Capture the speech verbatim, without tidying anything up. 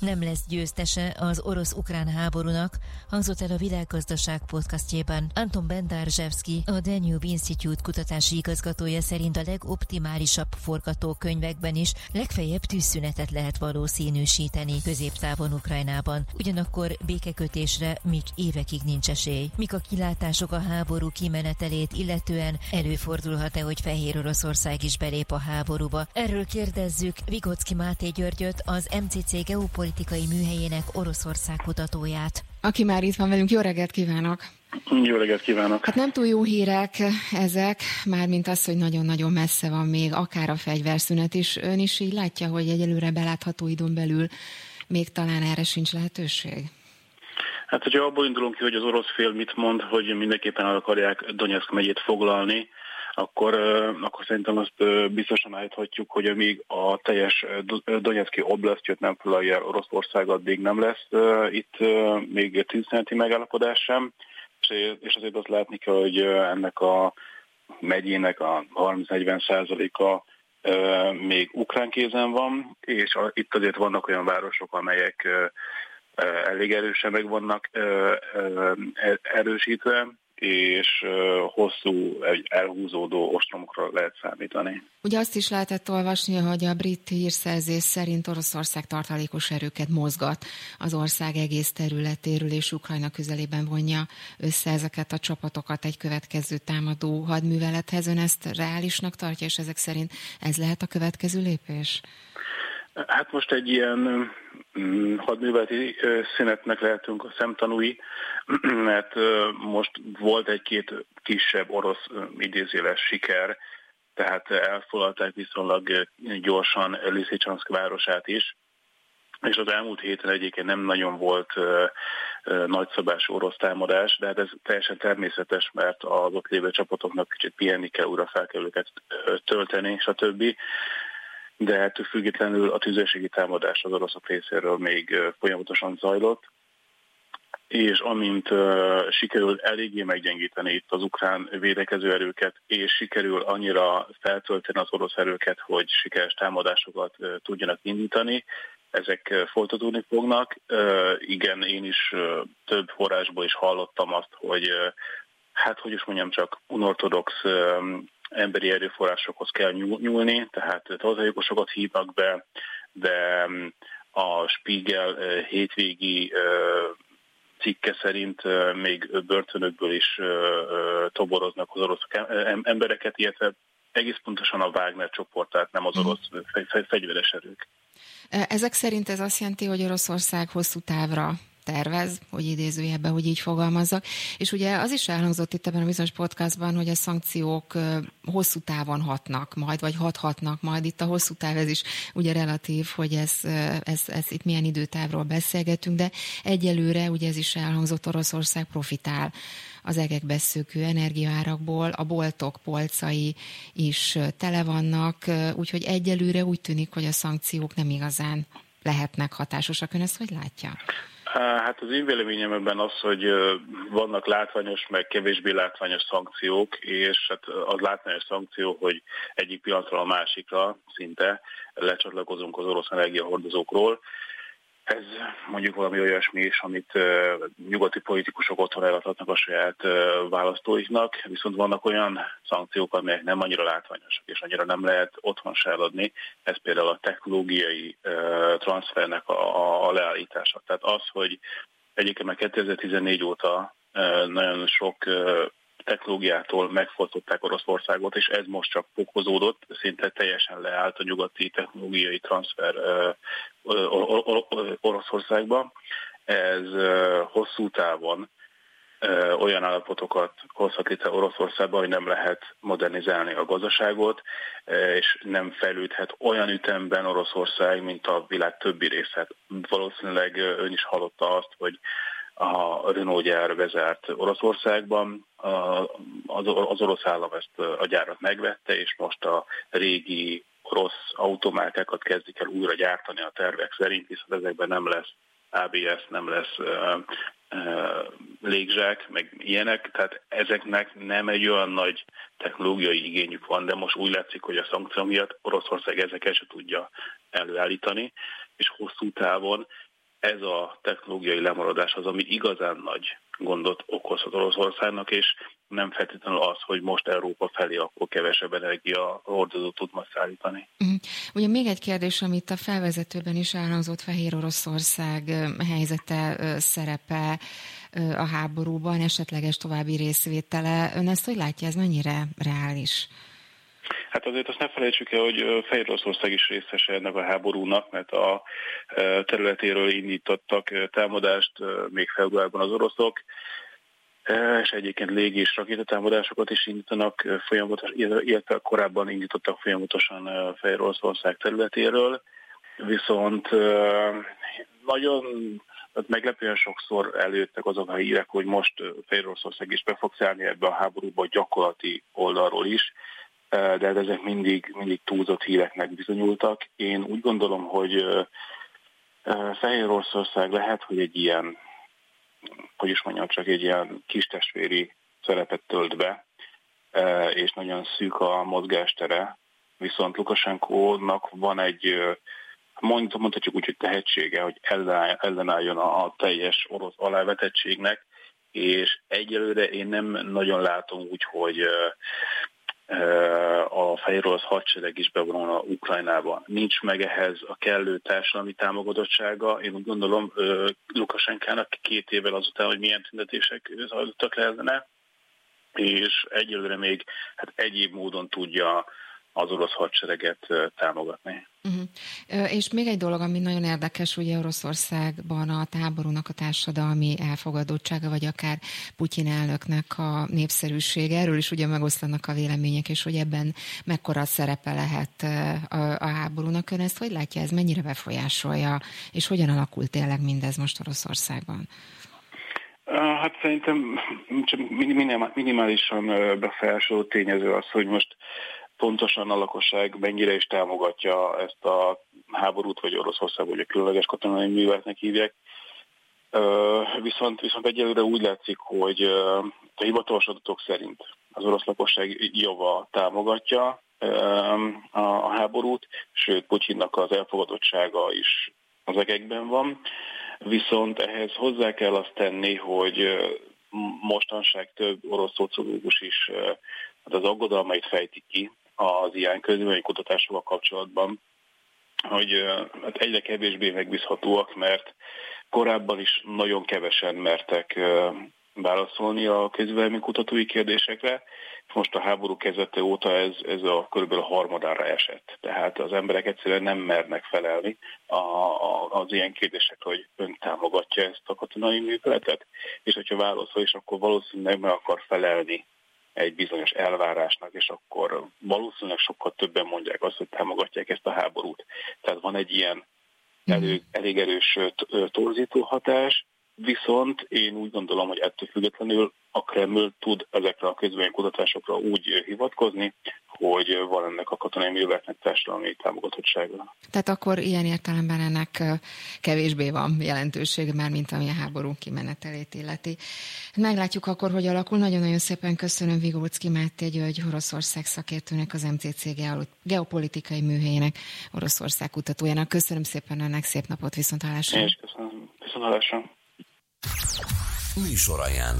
Nem lesz győztese az orosz-ukrán háborúnak, hangzott el a Világgazdaság podcastjében. Anton Bendarzsevszky, a Danube Institute kutatási igazgatója szerint a legoptimálisabb forgatókönyvekben is legfeljebb tűzszünetet lehet valószínűsíteni középtávon Ukrajnában. Ugyanakkor békekötésre még évekig nincs esély. Mik a kilátások a háború kimenetelét illetően, előfordulhat-e, hogy Fehér Oroszország is belép a háborúba? Erről kérdezzük Vigocki Máté Györgyöt, az em cé cé geopolitikai műhelyének Oroszország kutatóját. Aki már itt van velünk, jó reggelt kívánok! Jó reggelt kívánok! Hát nem túl jó hírek ezek, mármint az, hogy nagyon-nagyon messze van még akár a fegyverszünet is. Ön is így látja, hogy egyelőre belátható időn belül még talán erre sincs lehetőség? Hát, hogyha abból indulunk ki, hogy az orosz fél mit mond, hogy mindenképpen el akarják Donyeck megyét foglalni, akkor, akkor szerintem azt biztosan állíthatjuk, hogy amíg a teljes Donyecky oblasztját nem foglalja el Oroszország, addig nem lesz itt még tűzszüneti megállapodás sem, és azért azt látni kell, hogy ennek a megyének a harminc-negyven százaléka még ukrán kézen van, és itt azért vannak olyan városok, amelyek elég erősen meg vannak erősítve, és hosszú, egy elhúzódó ostromokra lehet számítani. Ugye azt is lehetett olvasni, hogy a brit hírszerzés szerint Oroszország tartalékos erőket mozgat az ország egész területéről, és Ukrajna közelében vonja össze ezeket a csapatokat egy következő támadó hadművelethez. Ön ezt reálisnak tartja, és ezek szerint ez lehet a következő lépés? Hát most egy ilyen hadműveleti szünetnek lehetünk a szemtanúi, mert most volt egy-két kisebb orosz idézőjeles siker, tehát elfoglalták viszonylag gyorsan Liszicsanszk városát is, és az elmúlt héten egyébként nem nagyon volt nagyszabású orosz támadás, de hát ez teljesen természetes, mert az ott lévő csapatoknak kicsit pihenni kell, újra fel kell őket tölteni, stb. De ettől függetlenül a tüzérségi támadás az oroszok részéről még folyamatosan zajlott, és amint uh, sikerül eléggé meggyengíteni itt az ukrán védekező erőket, és sikerül annyira feltölteni az orosz erőket, hogy sikeres támadásokat uh, tudjanak indítani, ezek uh, folytatódni fognak. Uh, igen, én is uh, több forrásból is hallottam azt, hogy uh, hát, hogy is mondjam, csak unortodox uh, emberi erőforrásokhoz kell nyúlni, tehát tartalékosokat hívnak be, de a Spiegel hétvégi cikke szerint még börtönökből is toboroznak az orosz embereket, illetve egész pontosan a Wagner csoport, tehát nem az orosz fegyveres erők. Ezek szerint ez azt jelenti, hogy Oroszország hosszú távra tervez, hogy idézőjelben, hogy így fogalmazzak. És ugye az is elhangzott itt ebben a bizonyos podcastban, hogy a szankciók hosszú távon hatnak majd, vagy hathatnak majd. Itt a hosszú táv ez is ugye relatív, hogy ez, ez, ez itt milyen időtávról beszélgetünk, de egyelőre ugye ez is elhangzott, Oroszország profitál az egekbe szökő energiaárakból, a boltok polcai is tele vannak, úgyhogy egyelőre úgy tűnik, hogy a szankciók nem igazán lehetnek hatásosak. Ön ezt hogy látja? Hát az én véleményem ebben az, hogy vannak látványos, meg kevésbé látványos szankciók, és hát az látványos szankció, hogy egyik pillanatról a másikra szinte lecsatlakozunk az orosz energiahordozókról. Ez mondjuk valami olyasmi is, amit uh, nyugati politikusok otthon eladhatnak a saját uh, választóiknak, viszont vannak olyan szankciók, amelyek nem annyira látványosak, és annyira nem lehet otthon se eladni. Ez például a technológiai uh, transfernek a, a, a leállítása. Tehát az, hogy egyébként már kétezer-tizennégy óta uh, nagyon sok uh, technológiától megfosztották Oroszországot, és ez most csak fokozódott, szinte teljesen leállt a nyugati technológiai transfer Oroszországba. Ez hosszú távon olyan állapotokat hozhat létre Oroszországban, hogy nem lehet modernizálni a gazdaságot, és nem fejlődhet olyan ütemben Oroszország, mint a világ többi része. Valószínűleg ön is hallotta azt, hogy a Renault gyár bezárt Oroszországban, az orosz állam ezt a gyárat megvette, és most a régi orosz automárkákat kezdik el újra gyártani a tervek szerint, viszont ezekben nem lesz á bé es, nem lesz uh, uh, légzsák, meg ilyenek, tehát ezeknek nem egy olyan nagy technológiai igényük van, de most úgy látszik, hogy a szankció miatt Oroszország ezeket se tudja előállítani, és hosszú távon ez a technológiai lemaradás az, ami igazán nagy gondot okozhat Oroszországnak, és nem feltétlenül az, hogy most Európa felé akkor kevesebb energia hordozót tud majd szállítani. Uh-huh. Ugye még egy kérdés, amit a felvezetőben is elhangzott, Fehér Oroszország helyzete, szerepe a háborúban, esetleges további részvétele. Ön ezt hogy látja, ez mennyire reális? Hát azért azt ne felejtsük el, hogy Fehér Oroszország is részese ennek a háborúnak, mert a területéről indítottak támadást még februárban az oroszok, és egyébként légi és rakétatámadásokat is indítanak folyamatosan, illetve korábban indítottak folyamatosan Fehér Oroszország területéről, viszont nagyon meglepően sokszor előttek azok a hírek, hogy most Fehér Oroszország is be fog szállni ebbe a háborúba gyakorlati oldalról is, de ezek mindig, mindig túlzott híreknek bizonyultak. Én úgy gondolom, hogy Fehér Oroszország lehet, hogy egy ilyen, hogy is mondjam, csak egy ilyen kistestvéri szerepet tölt be, és nagyon szűk a mozgástere, viszont Lukasenkónak van egy, mondhatjuk úgy, hogy tehetsége, hogy ellenálljon a teljes orosz alávetettségnek, és egyelőre én nem nagyon látom úgy, hogy a fehér orosz hadsereg is bevonulna Ukrajnába. Nincs meg ehhez a kellő társadalmi támogatottsága. Én úgy gondolom, Lukasenkának két évvel azután, hogy milyen tüntetések zajlottak le ellene, és egyelőre még hát egyéb módon tudja az orosz hadsereget támogatni. Uh-huh. És még egy dolog, ami nagyon érdekes, ugye Oroszországban a háborúnak a társadalmi elfogadottsága, vagy akár Putyin elnöknek a népszerűsége, erről is ugye megoszlanak a vélemények, és hogy ebben mekkora szerepe lehet a, a háborúnak. Ön ezt hogy látja, ez mennyire befolyásolja, és hogyan alakult tényleg mindez most Oroszországban? Hát szerintem csak minimálisan befolyásoló tényező az, hogy most pontosan a lakosság mennyire is támogatja ezt a háborút, vagy Oroszország, vagy a különleges katonai műveletnek hívják. Viszont, viszont egyelőre úgy látszik, hogy a hivatalos adatok szerint az orosz lakosság java támogatja a háborút, sőt, Putyinnak az elfogadottsága is az egekben van. Viszont ehhez hozzá kell azt tenni, hogy mostanság több orosz szociológus is az aggodalmait fejtik ki az ilyen közvéleménykutatásokkal kapcsolatban, hogy hát egyre kevésbé megbízhatóak, mert korábban is nagyon kevesen mertek válaszolni a közvéleménykutatói kérdésekre, és most a háború kezdete óta ez, ez a körülbelül harmadára esett. Tehát az emberek egyszerűen nem mernek felelni a, a, az ilyen kérdésekre, hogy ön támogatja ezt a katonai műveletet, és hogyha válaszol is, akkor valószínűleg meg akar felelni egy bizonyos elvárásnak, és akkor valószínűleg sokkal többen mondják azt, hogy támogatják ezt a háborút. Tehát van egy ilyen elég, elég erős torzító hatás, viszont én úgy gondolom, hogy ettől függetlenül a Kreml tud ezekre a közvéleménykutatásokra úgy hivatkozni, hogy van ennek a katonai műveletnek társadalmi támogatottsága. Tehát akkor ilyen értelemben ennek kevésbé van jelentősége már, mint ami a háború kimenetelét illeti. Meglátjuk akkor, hogy alakul. Nagyon-nagyon szépen köszönöm Vigóczky Máté György, Oroszország szakértőnek, az em cé cé geopolitikai műhelyének, Oroszország kutatójának. Köszönöm szépen önnek, szép napot, viszonthallásra. Én is köszönöm. Viszonthallásra. Műsor ajánló.